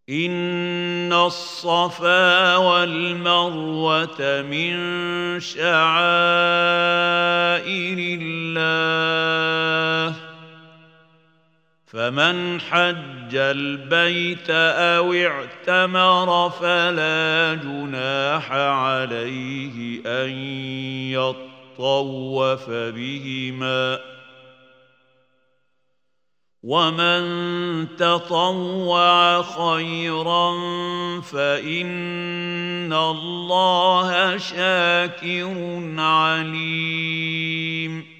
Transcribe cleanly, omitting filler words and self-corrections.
إن الصفا والمروة من شعائر الله فمن حج البيت أو اعتمر فلا جناح عليه أن يطوف بهما ومن تطوع خيرا فإن الله شاكر عليم